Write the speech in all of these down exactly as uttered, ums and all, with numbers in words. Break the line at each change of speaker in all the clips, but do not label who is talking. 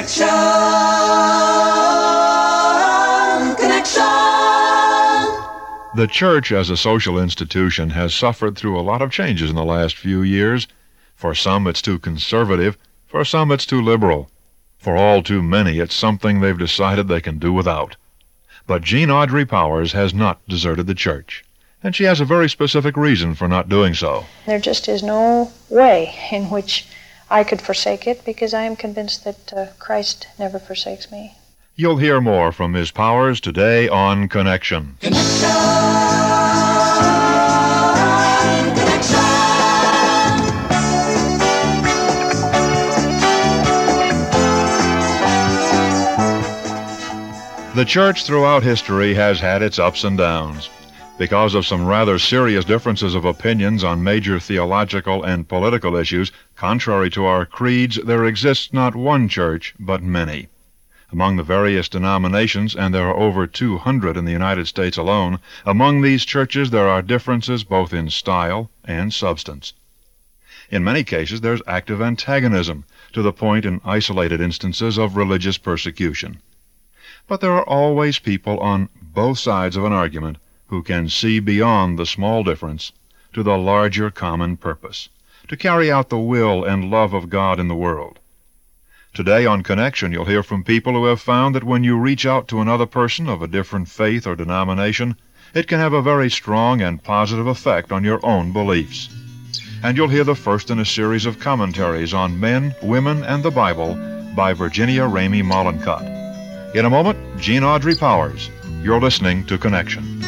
Connection. Connection.
The church as a social institution has suffered through a lot of changes in the last few years. For some, it's too conservative. For some, it's too liberal. For all too many, it's something they've decided they can do without. But Jean Audrey Powers has not deserted the church, and she has a very specific reason for not doing so.
There just is no way in which I could forsake it, because I am convinced that uh, Christ never forsakes me.
You'll hear more from Miz Powers today on Connection.
Connection. Connection.
The church throughout history has had its ups and downs. Because of some rather serious differences of opinions on major theological and political issues, contrary to our creeds, there exists not one church, but many. Among the various denominations, and there are over two hundred in the United States alone, among these churches there are differences both in style and substance. In many cases there's active antagonism, to the point in isolated instances of religious persecution. But there are always people on both sides of an argument who can see beyond the small difference to the larger common purpose, to carry out the will and love of God in the world. Today on Connection, you'll hear from people who have found that when you reach out to another person of a different faith or denomination, it can have a very strong and positive effect on your own beliefs. And you'll hear the first in a series of commentaries on men, women, and the Bible by Virginia Ramey Mollenkott. In a moment, Jean Audrey Powers. You're listening to Connection.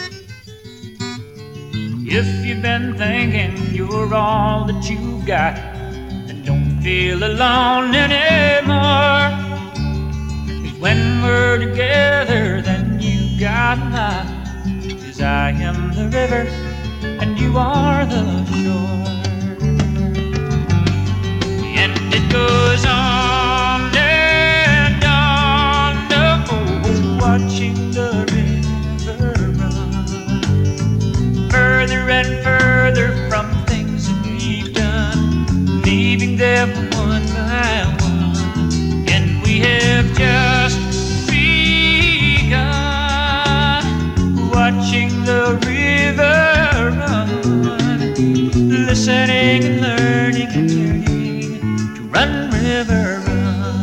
If you've been thinking you're all that you've got, then don't feel alone anymore. 'Cause when we're together, then you got enough. 'Cause I am the river, and you are the shore. And it goes on and on, oh, watching the river run further and further from things that we've done, leaving them one by one. And we have just begun, watching the river run, listening and learning and yearning to run, river, run.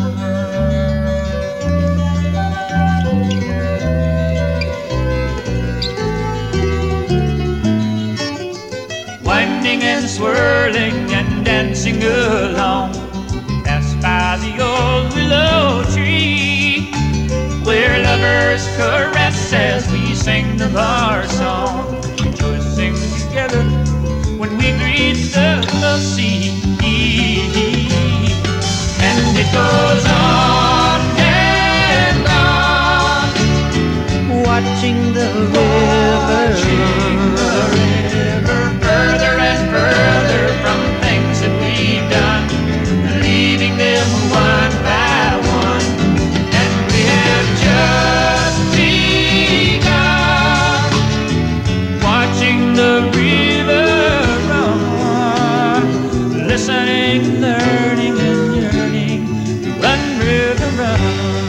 Winding and swirling and dancing along, passed by the old willow tree, where lovers caress as we sing of our song, rejoicing together when we greet the, the sea. And it goes on and on, watching the river run, further and further from things that we've done, leaving them one by one. And we have just begun, watching the river run, listening, learning, and yearning to run, river, run.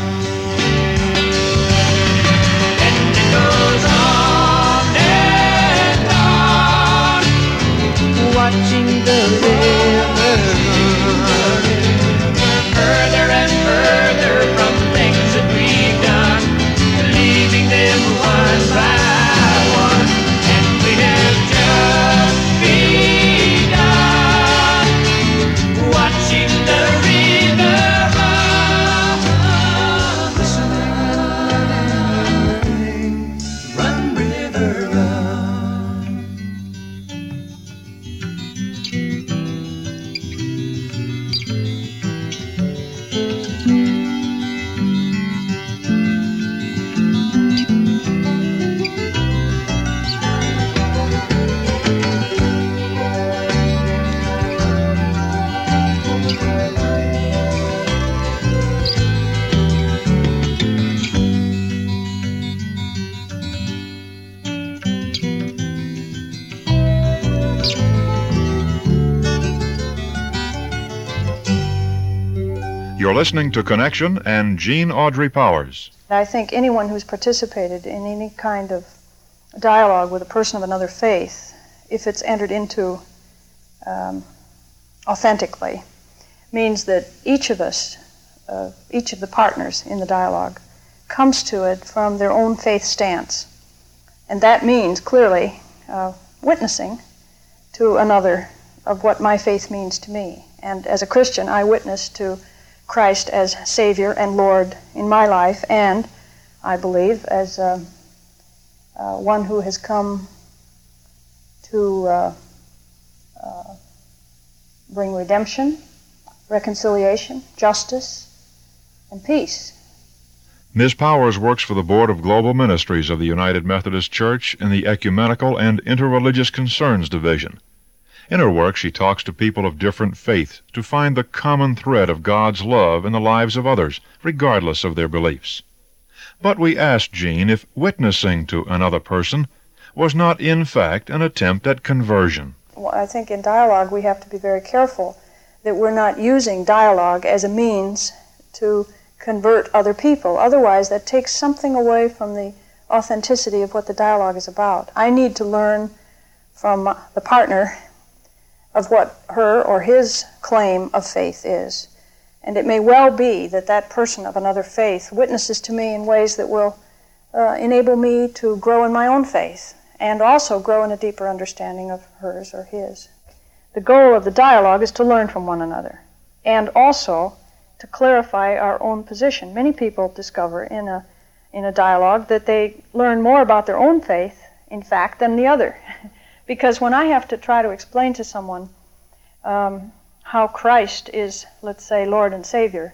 And it goes on and on, watching the river run, further and further from things that we've done, leaving them one by one. And we have just begun, watching the river run,
listening to Connection and Jean Audrey Powers.
I think anyone who's participated in any kind of dialogue with a person of another faith, if it's entered into um, authentically, means that each of us, uh, each of the partners in the dialogue, comes to it from their own faith stance. And that means, clearly, uh, witnessing to another of what my faith means to me. And as a Christian, I witness to Christ as Savior and Lord in my life, and I believe as uh, uh, one who has come to uh, uh, bring redemption, reconciliation, justice, and peace.
Miz Powers works for the Board of Global Ministries of the United Methodist Church in the Ecumenical and Interreligious Concerns Division. In her work, she talks to people of different faiths to find the common thread of God's love in the lives of others, regardless of their beliefs. But we asked Jean if witnessing to another person was not, in fact, an attempt at conversion.
Well, I think in dialogue we have to be very careful that we're not using dialogue as a means to convert other people. Otherwise, that takes something away from the authenticity of what the dialogue is about. I need to learn from the partner of what her or his claim of faith is. And it may well be that that person of another faith witnesses to me in ways that will uh, enable me to grow in my own faith and also grow in a deeper understanding of hers or his. The goal of the dialogue is to learn from one another and also to clarify our own position. Many people discover in a, in a dialogue that they learn more about their own faith, in fact, than the other. Because when I have to try to explain to someone um, how Christ is, let's say, Lord and Savior,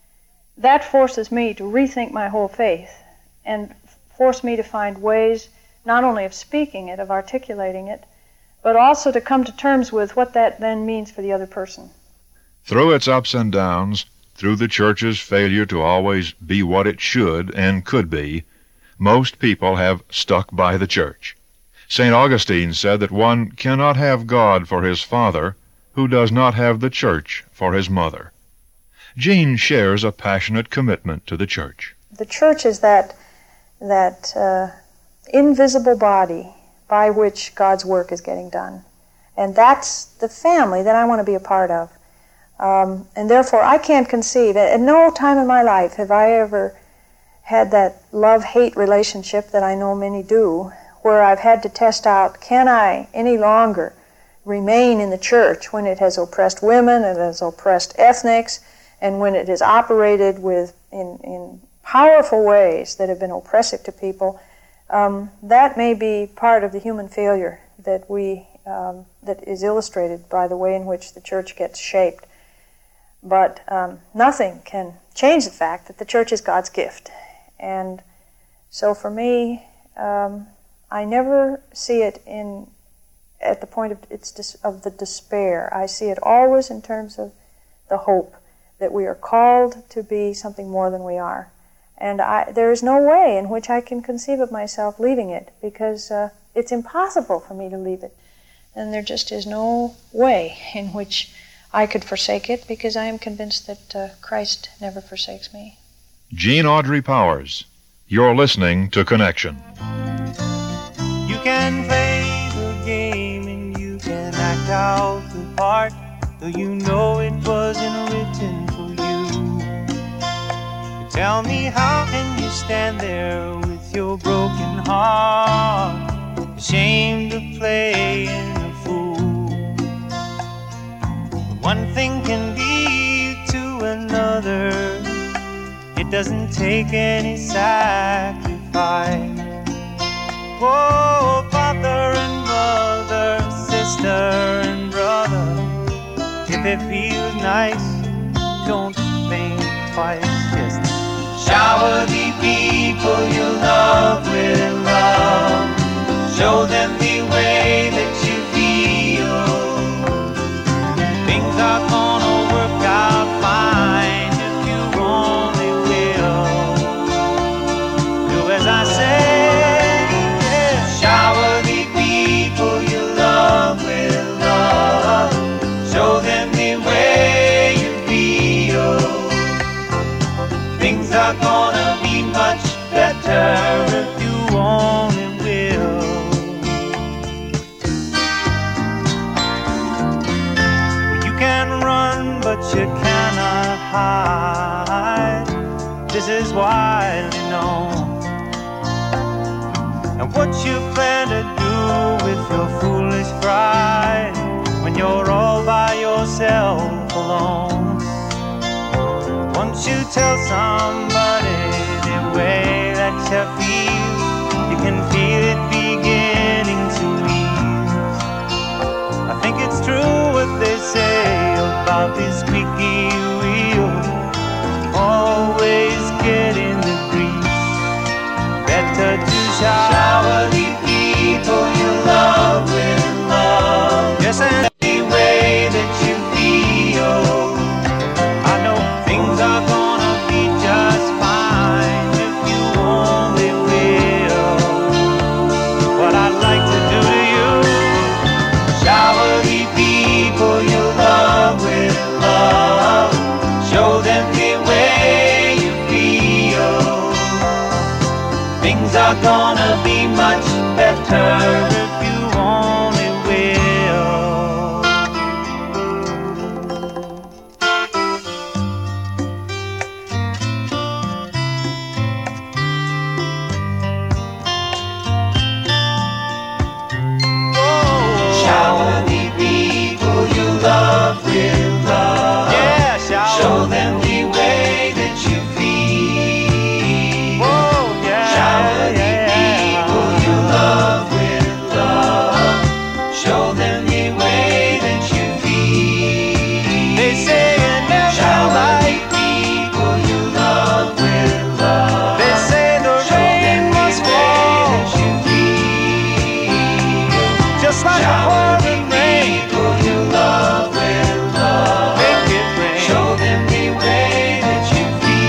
that forces me to rethink my whole faith and force me to find ways not only of speaking it, of articulating it, but also to come to terms with what that then means for the other person.
Through its ups and downs, through the Church's failure to always be what it should and could be, most people have stuck by the Church. Saint Augustine said that one cannot have God for his father who does not have the Church for his mother. Jean shares a passionate commitment to the Church.
The Church is that, that uh, invisible body by which God's work is getting done. And that's the family that I want to be a part of. Um, and therefore, I can't conceive, at no time in my life have I ever had that love-hate relationship that I know many do, where I've had to test out, can I any longer remain in the Church when it has oppressed women, it has oppressed ethnics, and when it has operated with in, in powerful ways that have been oppressive to people. Um, that may be part of the human failure that we um, that is illustrated by the way in which the Church gets shaped. But um, nothing can change the fact that the Church is God's gift. And so for me, um, I never see it in at the point of its dis- of the despair. I see it always in terms of the hope that we are called to be something more than we are. And I, there is no way in which I can conceive of myself leaving it, because uh, it's impossible for me to leave it. And there just is no way in which I could forsake it, because I am convinced that uh, Christ never forsakes me.
Jean Audrey Powers, you're listening to Connection.
You can play the game and you can act out the part, though you know it wasn't written for you. But tell me, how can you stand there with your broken heart, ashamed of playing a fool? One thing can lead to another. It doesn't take any sacrifice. Oh, father and mother, sister and brother, if it feels nice, don't think twice. Just shower the people you love with love. Show them the way that you feel. Things are gonna work out fine if you only will. Do as I say. Shower the people you love with love. Show them the way you feel. Things are gonna be much better if you only will. Well, you can run, but you cannot hide. This is widely known. And what you plan to do with your foolish pride when you're all by yourself alone? Once you tell somebody the way that you feel, you can feel it beginning to ease. I think it's true what they say about this squeaky wheel, always getting the grease. Better to shower the people you love with love. Yes, and the way that you feel. I know things are gonna be just fine if you only will. What I'd like to do to you, shower the people you love with love. Show them the way you feel. Things are gonna be much better if you only will. Oh, shower the people you love with love. Yeah, shower. Show them the way that you feel. Oh, yeah. Shower the people you love with love. Show them the way that you feel. They say you never shower like the people you love with love. They say the rain must fall that you feel. Just like a pouring rain. People you love with love. Make it rain. Show them the way that you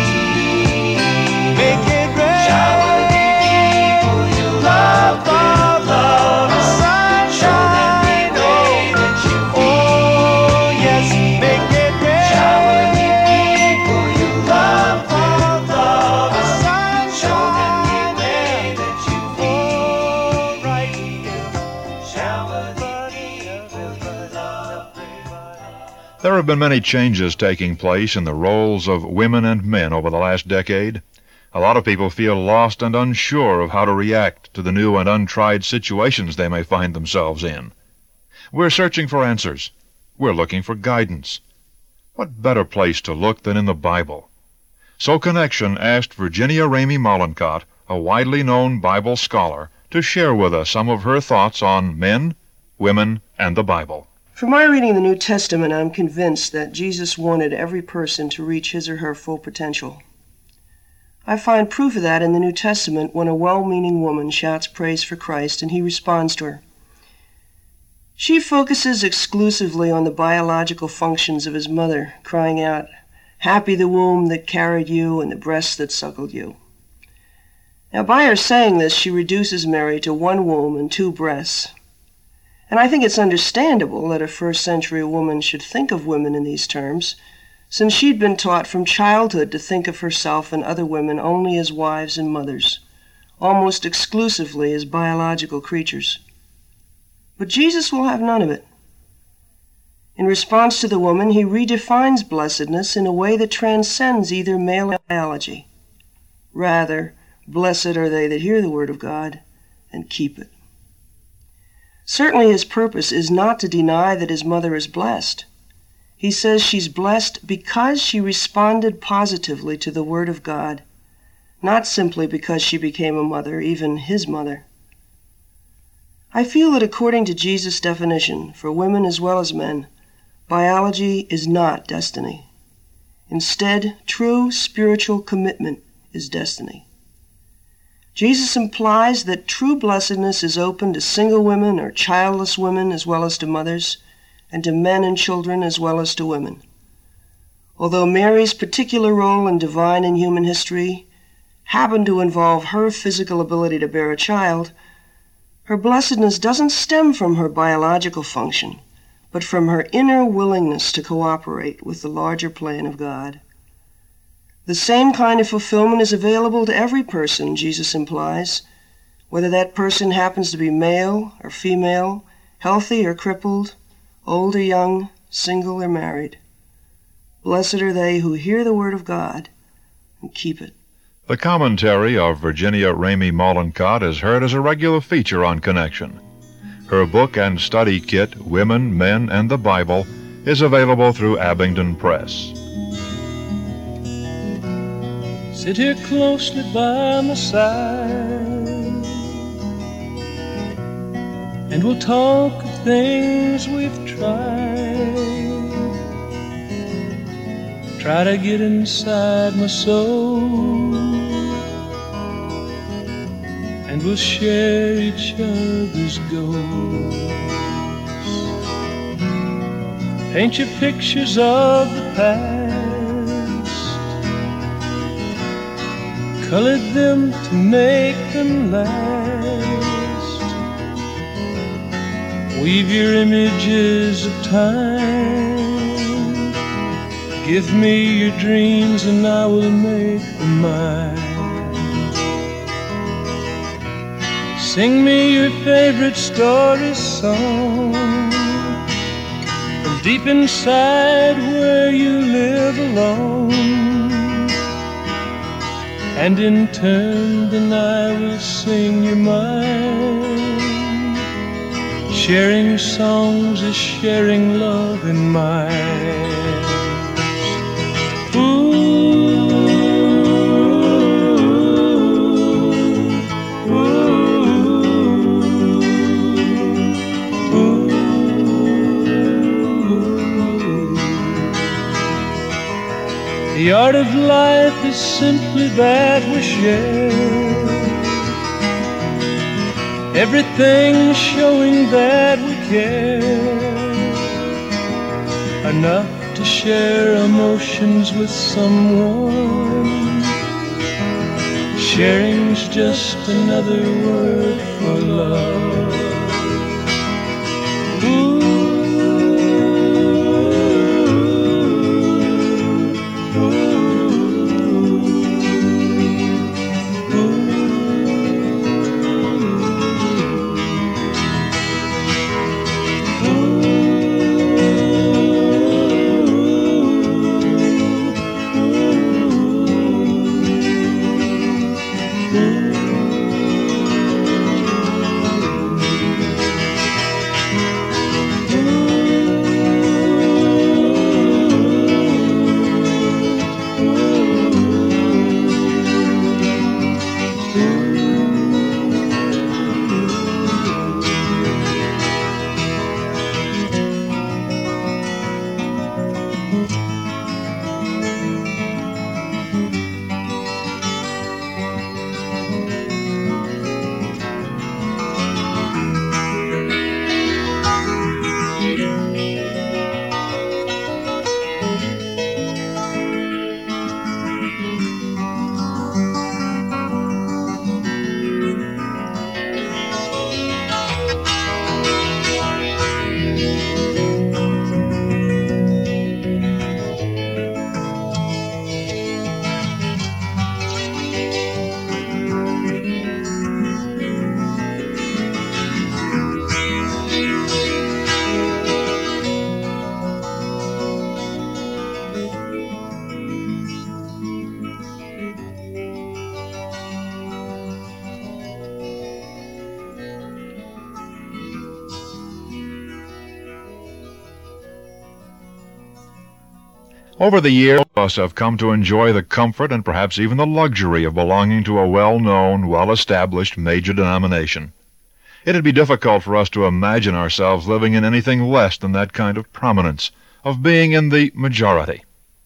feel. Make it rain. Shower the people you love with love. Show them the way that you feel. Oh, yes, make it rain. Shower the people you love with love. Show them the way that you feel. Right here. Shower the people you love with love.
There have been many changes taking place in the roles of women and men over the last decade. A lot of people feel lost and unsure of how to react to the new and untried situations they may find themselves in. We're searching for answers. We're looking for guidance. What better place to look than in the Bible? So Connection asked Virginia Ramey Mollenkott, a widely known Bible scholar, to share with us some of her thoughts on men, women, and the Bible.
From my reading of the New Testament, I'm convinced that Jesus wanted every person to reach his or her full potential. I find proof of that in the New Testament when a well-meaning woman shouts praise for Christ and he responds to her. She focuses exclusively on the biological functions of his mother, crying out, "Happy the womb that carried you and the breast that suckled you." Now, by her saying this, she reduces Mary to one womb and two breasts. And I think it's understandable that a first century woman should think of women in these terms, since she'd been taught from childhood to think of herself and other women only as wives and mothers, almost exclusively as biological creatures. But Jesus will have none of it. In response to the woman, he redefines blessedness in a way that transcends either male biology. Rather, blessed are they that hear the word of God and keep it. Certainly his purpose is not to deny that his mother is blessed. He says she's blessed because she responded positively to the word of God, not simply because she became a mother, even his mother. I feel that according to Jesus' definition, for women as well as men, biology is not destiny. Instead, true spiritual commitment is destiny. Jesus implies that true blessedness is open to single women or childless women as well as to mothers, and to men and children as well as to women. Although Mary's particular role in divine and human history happened to involve her physical ability to bear a child, her blessedness doesn't stem from her biological function, but from her inner willingness to cooperate with the larger plan of God. The same kind of fulfillment is available to every person, Jesus implies, whether that person happens to be male or female, healthy or crippled, old or young, single or married. Blessed are they who hear the word of God and keep it.
The commentary of Virginia Ramey Mollenkott is heard as a regular feature on Connection. Her book and study kit, Women, Men, and the Bible, is available through Abingdon Press.
Sit here closely by my side, and we'll talk of things we've tried. Try to get inside my soul, and we'll share each other's goals. Paint you pictures of the past, colored them to make them last. Weave your images of time, give me your dreams and I will make them mine. Sing me your favorite story song from deep inside where you live alone. And in turn then I will sing you mine. Sharing songs is sharing love in mine. Ooh, ooh, ooh. The art of life is simply that we share, everything showing that we care, enough to share emotions with someone. Sharing's just another word for love. Ooh.
Over the years, most of us have come to enjoy the comfort and perhaps even the luxury of belonging to a well-known, well-established major denomination. It'd be difficult for us to imagine ourselves living in anything less than that kind of prominence, of being in the majority.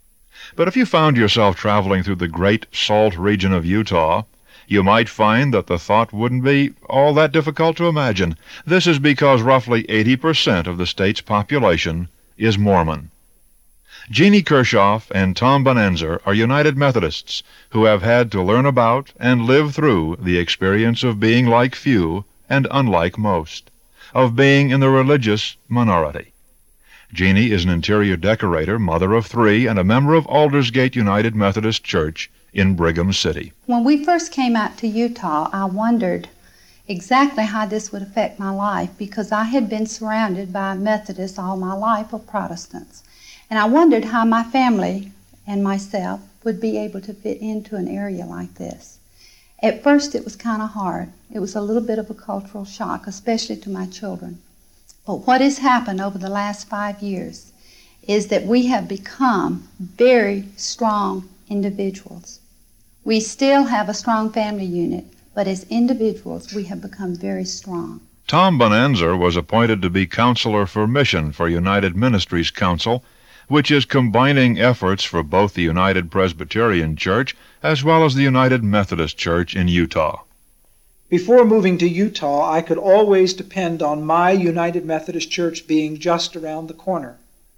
But if you found yourself traveling through the great salt region of Utah, you might find that the thought wouldn't be all that difficult to imagine. This is because roughly eighty percent of the state's population is Mormon. Jeannie Kirchhoff and Tom Bonanza are United Methodists who have had to learn about and live through the experience of being like few and unlike most, of being in the religious minority. Jeannie is an interior decorator, mother of three, and a member of Aldersgate United Methodist Church in Brigham City.
When we first came out to Utah, I wondered exactly how this would affect my life, because I had been surrounded by Methodists all my life, or Protestants. And I wondered how my family and myself would be able to fit into an area like this. At first it was kind of hard. It was a little bit of a cultural shock, especially to my children. But what has happened over the last five years is that we have become very strong individuals. We still have a strong family unit, but as individuals we have become very strong.
Tom Bonanza was appointed to be counselor for mission for United Ministries Council, which is combining efforts for both the United Presbyterian Church as well as the United Methodist Church in Utah.
Before moving to Utah, I could always depend on my United Methodist Church being just around the corner.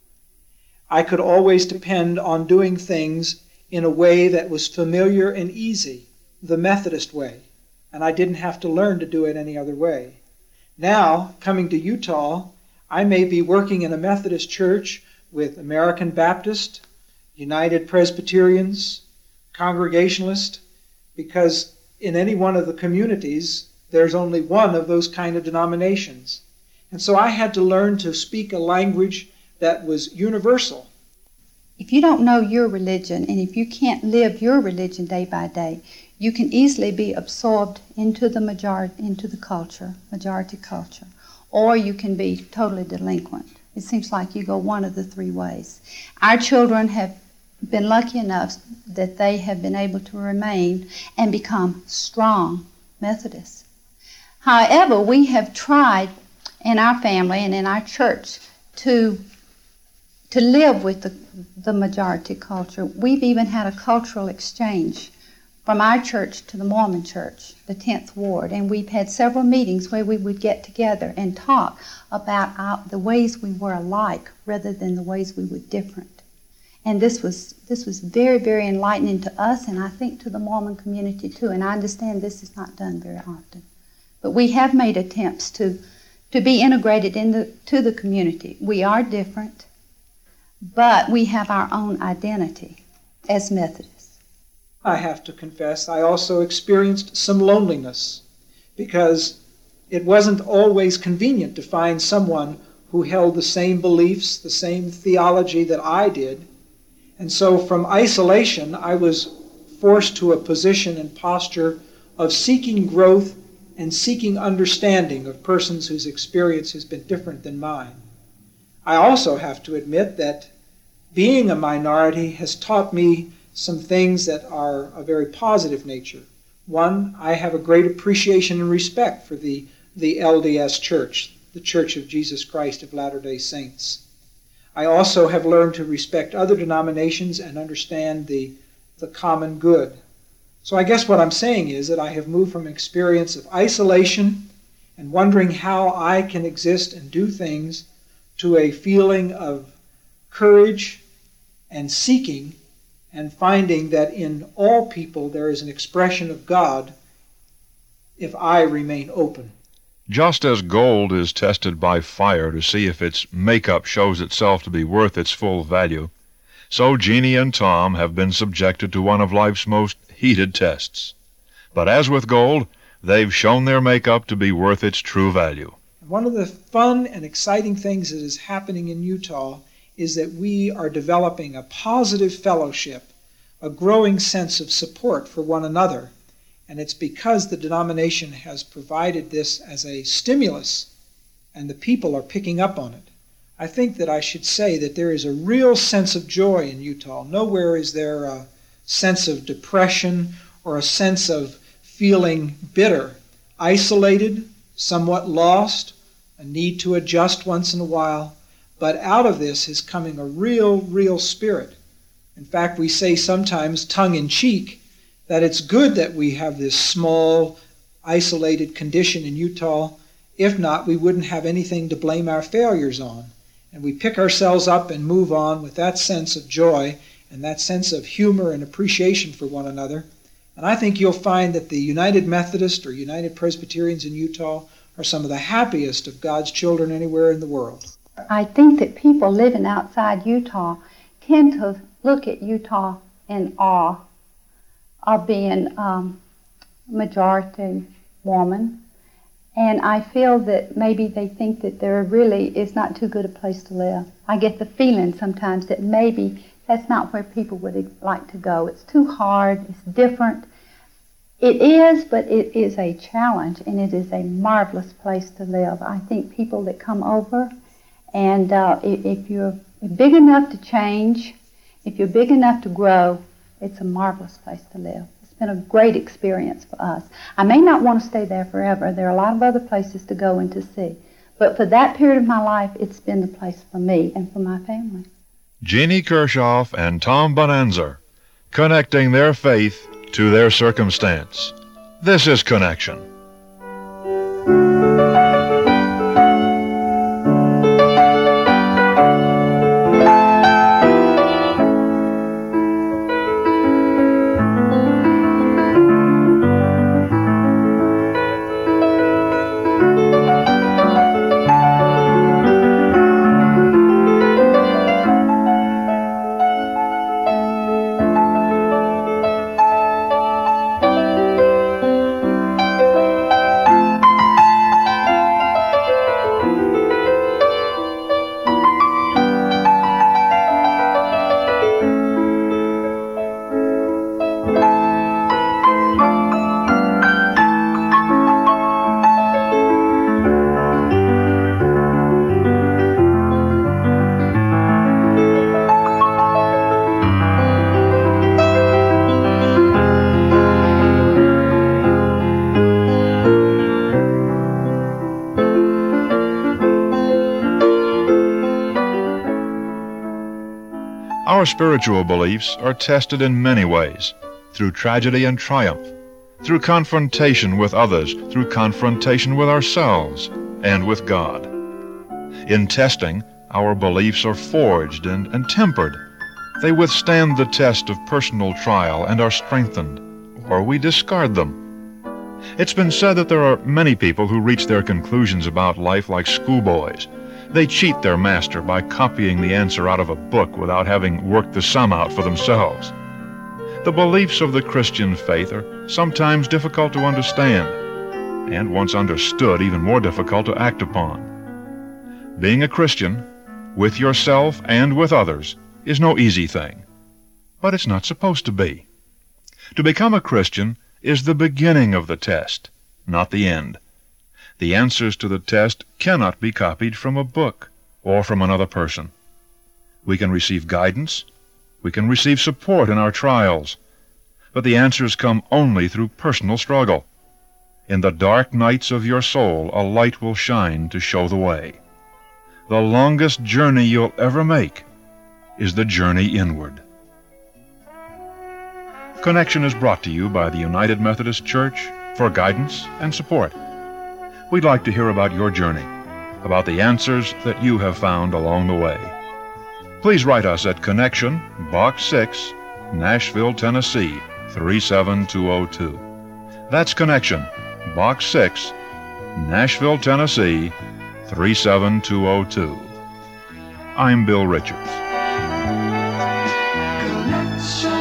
I could always depend on doing things in a way that was familiar and easy, the Methodist way, and I didn't have to learn to do it any other way. Now, coming to Utah, I may be working in a Methodist church with American Baptist, United Presbyterians, Congregationalist, because in any one of the communities, there's only one of those kind of denominations. And so I had to learn to speak a language that was universal.
If you don't know your religion, and if you can't live your religion day by day, you can easily be absorbed into the majority, into the culture, majority culture, or you can be totally delinquent. It seems like you go one of the three ways. Our children have been lucky enough that they have been able to remain and become strong Methodists. However, we have tried in our family and in our church to to live with the, the majority culture. We've even had a cultural exchange from our church to the Mormon church, the tenth Ward, and we've had several meetings where we would get together and talk about our, the ways we were alike rather than the ways we were different. And this was this was very, very enlightening to us, and I think to the Mormon community too. And I understand this is not done very often. But we have made attempts to, to be integrated in the, to the community. We are different, but we have our own identity as Methodists.
I have to confess, I also experienced some loneliness because it wasn't always convenient to find someone who held the same beliefs, the same theology that I did. And so from isolation, I was forced to a position and posture of seeking growth and seeking understanding of persons whose experience has been different than mine. I also have to admit that being a minority has taught me some things that are a very positive nature. One, I have a great appreciation and respect for the, the L D S Church, the Church of Jesus Christ of Latter-day Saints. I also have learned to respect other denominations and understand the, the common good. So I guess what I'm saying is that I have moved from an experience of isolation and wondering how I can exist and do things to a feeling of courage and seeking and finding that in all people there is an expression of God if I remain open.
Just as gold is tested by fire to see if its makeup shows itself to be worth its full value, so Jeannie and Tom have been subjected to one of life's most heated tests. But as with gold, they've shown their makeup to be worth its true value.
One of the fun and exciting things that is happening in Utah is that we are developing a positive fellowship, a growing sense of support for one another. And it's because the denomination has provided this as a stimulus, and the people are picking up on it. I think that I should say that there is a real sense of joy in Utah. Nowhere is there a sense of depression or a sense of feeling bitter, isolated, somewhat lost, a need to adjust once in a while. But out of this is coming a real, real spirit. In fact, we say sometimes, tongue-in-cheek, that it's good that we have this small, isolated condition in Utah. If not, we wouldn't have anything to blame our failures on. And we pick ourselves up and move on with that sense of joy and that sense of humor and appreciation for one another. And I think you'll find that the United Methodist or United Presbyterians in Utah are some of the happiest of God's children anywhere in the world.
I think that people living outside Utah tend to look at Utah in awe of being um, majority woman. And I feel that maybe they think that there really is not too good a place to live. I get the feeling sometimes that maybe that's not where people would like to go. It's too hard, it's different. It is, but it is a challenge, and it is a marvelous place to live. I think people that come over, and uh, if, if you're big enough to change, if you're big enough to grow, it's a marvelous place to live. It's been a great experience for us. I may not want to stay there forever. There are a lot of other places to go and to see. But for that period of my life, it's been the place for me and for my family.
Jeannie Kirchhoff and Tom Bonanza, connecting their faith to their circumstance. This is Connection. Our spiritual beliefs are tested in many ways, through tragedy and triumph, through confrontation with others, through confrontation with ourselves and with God. In testing, our beliefs are forged and, and tempered. They withstand the test of personal trial and are strengthened, or we discard them. It's been said that there are many people who reach their conclusions about life like schoolboys. They cheat their master by copying the answer out of a book without having worked the sum out for themselves. The beliefs of the Christian faith are sometimes difficult to understand, and once understood, even more difficult to act upon. Being a Christian, with yourself and with others, is no easy thing, but it's not supposed to be. To become a Christian is the beginning of the test, not the end. The answers to the test cannot be copied from a book or from another person. We can receive guidance, we can receive support in our trials, but the answers come only through personal struggle. In the dark nights of your soul, a light will shine to show the way. The longest journey you'll ever make is the journey inward. Connection is brought to you by the United Methodist Church for guidance and support. We'd like to hear about your journey, about the answers that you have found along the way. Please write us at Connection, Box six, Nashville, Tennessee, three seven two oh two. That's Connection, Box six, Nashville, Tennessee, three seven two oh two. I'm Bill Richards.
Connection.